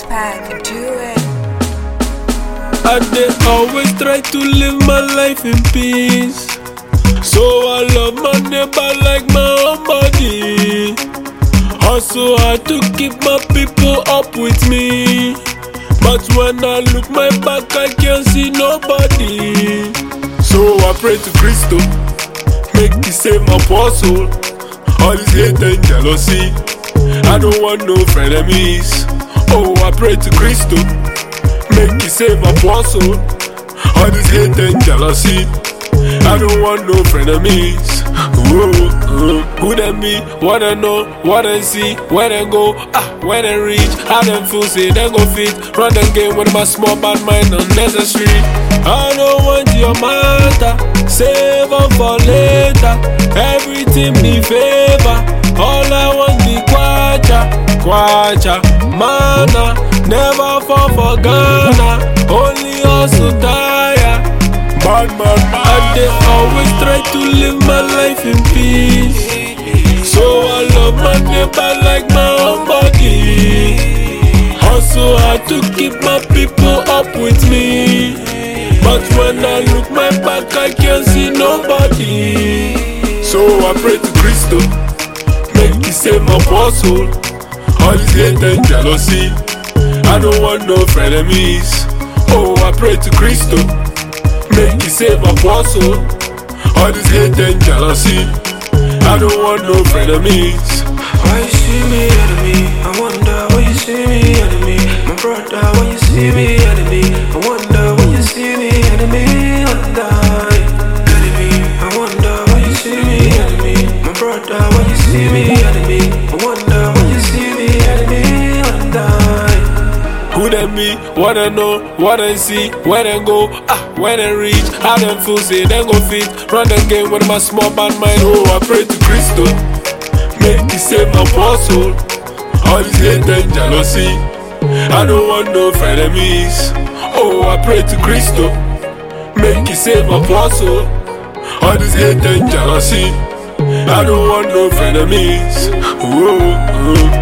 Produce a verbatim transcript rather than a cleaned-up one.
Pack, do it. I dey always try to live my life in peace, so I love my neighbor like my own body. Hustle hard to keep my people up with me, but when I look my back I can't see nobody. So I pray to Christo, make me save my poor soul. All this hate and jealousy, I don't want no frenemies. Oh, I pray to Christo, make me save my poor soul. All this hate and jealousy, I don't want no frenemies. Whoa, uh, who them be? What I know, what I see, where I go, ah, when I reach, how them feel, say they go fit. Run the game with my small bad mind unnecessary. I don't want your matter, save up for later. Everything be favor, all I want be kwacha, kwacha, mana. Never fall for Ghana, only hustle tire. Bad man, I dey always try to live my life in peace, so I love my neighbor like my own body. Hustle hard to keep my people up with me, but when I look my back I can't see nobody. So I pray to Christo, make me save my poor soul. All this hate and jealousy, I don't want no frenemies. Oh, I pray to Christo, make me save my poor soul. All this hate and jealousy, I don't want no frenemies. Why you see me enemy? I wonder why you see me enemy. My brother, why you see me enemy? I wonder why you see me enemy. Wonder, enemy. I wonder why you see me enemy. My brother, why you see me enemy? I wonder why you see me enemy. Wonder. Who them be? What I know, what I see, where I go, ah, when I reach, how them feel, say they go fit. Run the game with my small bad mind. Oh, I pray to Christo, make me save my poor soul. All this hate and jealousy, I don't want no frenemies. Oh, I pray to Christo, make me save my poor soul. All this hate and jealousy, I don't want no frenemies. Whoa, whoa.